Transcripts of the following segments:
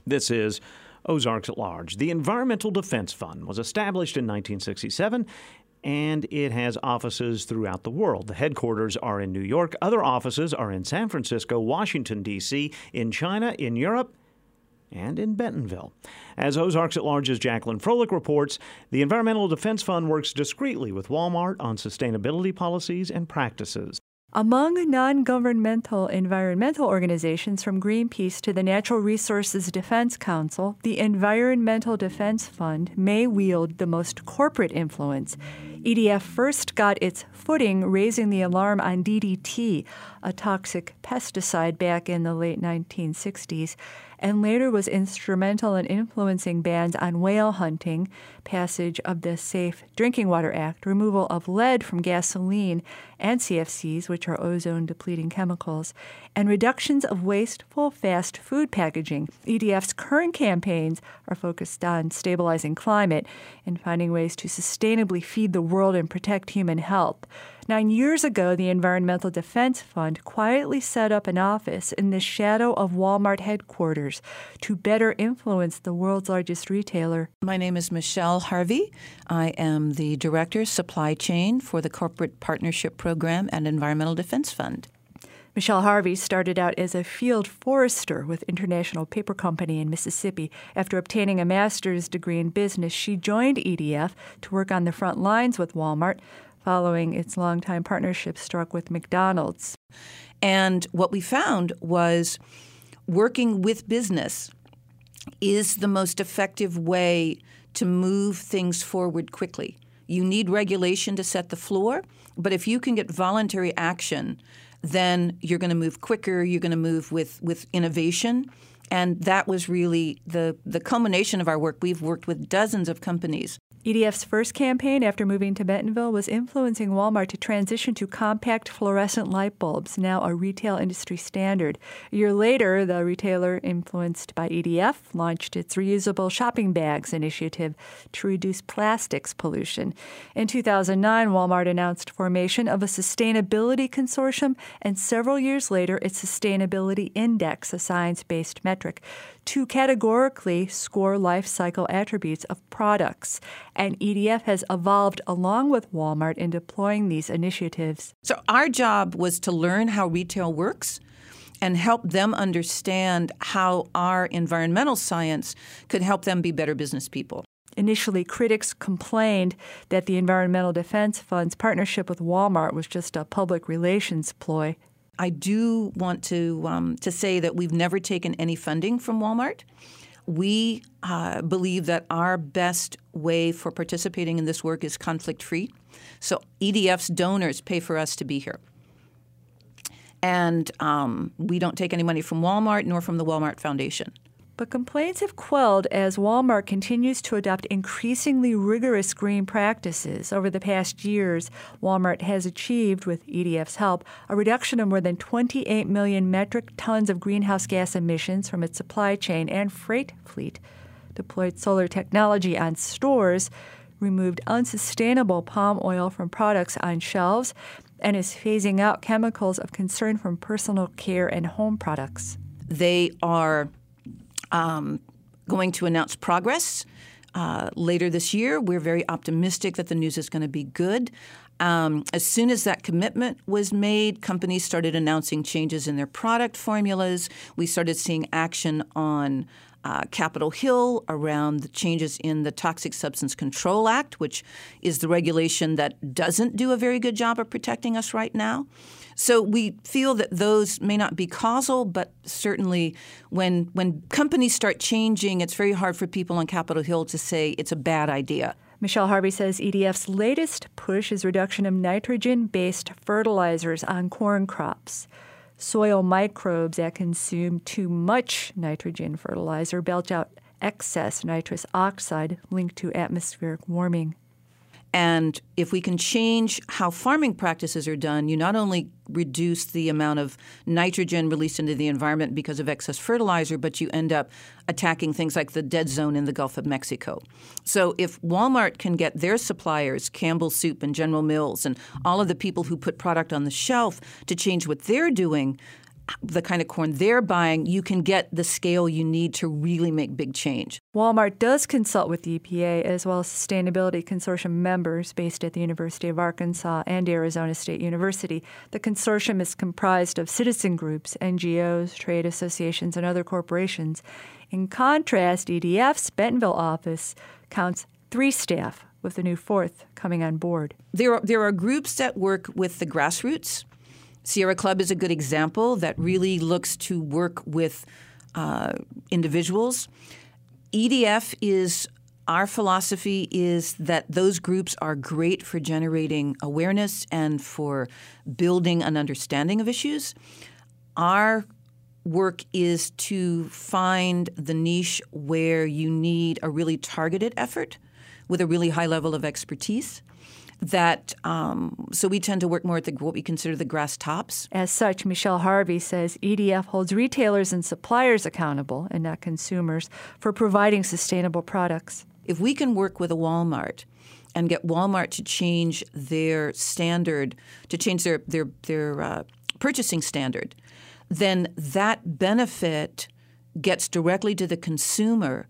This is Ozarks at Large. The Environmental Defense Fund was established in 1967, and it has offices throughout the world. The headquarters are in New York. Other offices are in San Francisco, Washington, D.C., in China, in Europe, and in Bentonville. As Ozarks at Large's Jacqueline Froelich reports, the Environmental Defense Fund works discreetly with Walmart on sustainability policies and practices. Among non-governmental environmental organizations from Greenpeace to the Natural Resources Defense Council, the Environmental Defense Fund may wield the most corporate influence. EDF first got its footing raising the alarm on DDT, a toxic pesticide, back in the late 1960s, and later was instrumental in influencing bans on whale hunting, passage of the Safe Drinking Water Act, removal of lead from gasoline and CFCs, which are ozone-depleting chemicals, and reductions of wasteful fast food packaging. EDF's current campaigns are focused on stabilizing climate and finding ways to sustainably feed the world and protect human health. 9 years ago, the Environmental Defense Fund quietly set up an office in the shadow of Walmart headquarters to better influence the world's largest retailer. My name is Michelle Harvey. I am the Director, Supply Chain for the Corporate Partnership Program at Environmental Defense Fund. Michelle Harvey started out as a field forester with International Paper Company in Mississippi. After obtaining a master's degree in business, she joined EDF to work on the front lines with Walmart, following its longtime partnership struck with McDonald's. And what we found was working with business is the most effective way to move things forward quickly. You need regulation to set the floor, but if you can get voluntary action, then you're going to move quicker, you're going to move with innovation. And that was really the culmination of our work. We've worked with dozens of companies. EDF's first campaign after moving to Bentonville was influencing Walmart to transition to compact fluorescent light bulbs, now a retail industry standard. A year later, the retailer, influenced by EDF, launched its reusable shopping bags initiative to reduce plastics pollution. In 2009, Walmart announced formation of a sustainability consortium, and several years later, its sustainability index, a science-based metric, to categorically score life cycle attributes of products. And EDF has evolved along with Walmart in deploying these initiatives. So our job was to learn how retail works and help them understand how our environmental science could help them be better business people. Initially, critics complained that the Environmental Defense Fund's partnership with Walmart was just a public relations ploy. I do want to say that we've never taken any funding from Walmart. We believe that our best way for participating in this work is conflict-free. So EDF's donors pay for us to be here. And we don't take any money from Walmart nor from the Walmart Foundation. But complaints have quelled as Walmart continues to adopt increasingly rigorous green practices. Over the past years, Walmart has achieved, with EDF's help, a reduction of more than 28 million metric tons of greenhouse gas emissions from its supply chain and freight fleet, deployed solar technology on stores, removed unsustainable palm oil from products on shelves, and is phasing out chemicals of concern from personal care and home products. They are going to announce progress later this year. We're very optimistic that the news is going to be good. As soon as that commitment was made, companies started announcing changes in their product formulas. We started seeing action on Capitol Hill around the changes in the Toxic Substance Control Act, which is the regulation that doesn't do a very good job of protecting us right now. So we feel that those may not be causal, but certainly when companies start changing, it's very hard for people on Capitol Hill to say it's a bad idea. Michelle Harvey says EDF's latest push is reduction of nitrogen-based fertilizers on corn crops. Soil microbes that consume too much nitrogen fertilizer belch out excess nitrous oxide linked to atmospheric warming. And if we can change how farming practices are done, you not only reduce the amount of nitrogen released into the environment because of excess fertilizer, but you end up attacking things like the dead zone in the Gulf of Mexico. So if Walmart can get their suppliers, Campbell's Soup and General Mills and all of the people who put product on the shelf to change what they're doing, the kind of corn they're buying, you can get the scale you need to really make big change. Walmart does consult with the EPA as well as Sustainability Consortium members based at the University of Arkansas and Arizona State University. The consortium is comprised of citizen groups, NGOs, trade associations, and other corporations. In contrast, EDF's Bentonville office counts 3 staff, with the new 4th coming on board. There are groups that work with the grassroots. Sierra Club is a good example that really looks to work with individuals. EDF our philosophy is that those groups are great for generating awareness and for building an understanding of issues. Our work is to find the niche where you need a really targeted effort with a really high level of expertise. So we tend to work more at what we consider the grass tops. As such, Michelle Harvey says EDF holds retailers and suppliers accountable, and not consumers, for providing sustainable products. If we can work with a Walmart and get Walmart to change their standard, to change their purchasing standard, then that benefit gets directly to the consumer,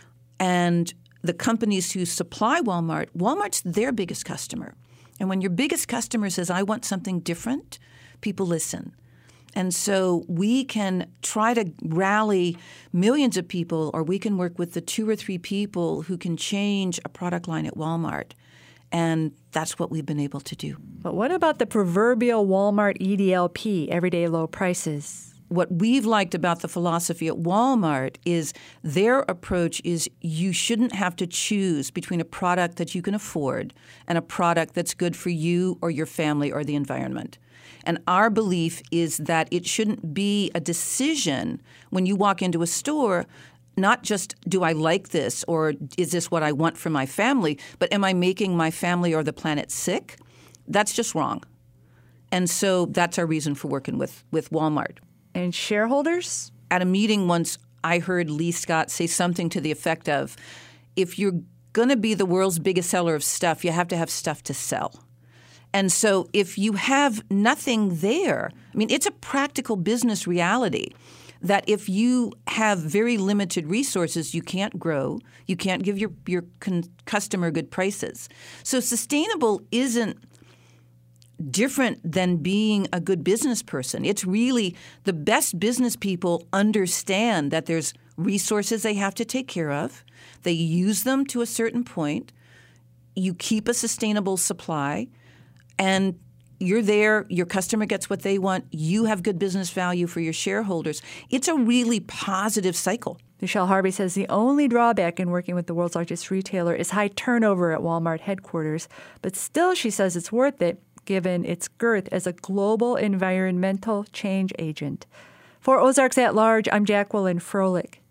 and the companies who supply Walmart's their biggest customer. And when your biggest customer says, I want something different, people listen. And so we can try to rally millions of people, or we can work with the 2 or 3 people who can change a product line at Walmart. And that's what we've been able to do. But what about the proverbial Walmart EDLP, everyday low prices? What we've liked about the philosophy at Walmart is their approach is you shouldn't have to choose between a product that you can afford and a product that's good for you or your family or the environment. And our belief is that it shouldn't be a decision when you walk into a store, not just do I like this or is this what I want for my family, but am I making my family or the planet sick? That's just wrong. And so that's our reason for working with Walmart. And shareholders? At a meeting once, I heard Lee Scott say something to the effect of, if you're going to be the world's biggest seller of stuff, you have to have stuff to sell. And so if you have nothing there, I mean, it's a practical business reality that if you have very limited resources, you can't grow, you can't give your customer good prices. So sustainable isn't different than being a good business person. It's really the best business people understand that there's resources they have to take care of. They use them to a certain point. You keep a sustainable supply, and you're there. Your customer gets what they want. You have good business value for your shareholders. It's a really positive cycle. Michelle Harvey says the only drawback in working with the world's largest retailer is high turnover at Walmart headquarters. But still, she says it's worth it, given its girth as a global environmental change agent. For Ozarks at Large, I'm Jacqueline Froelich.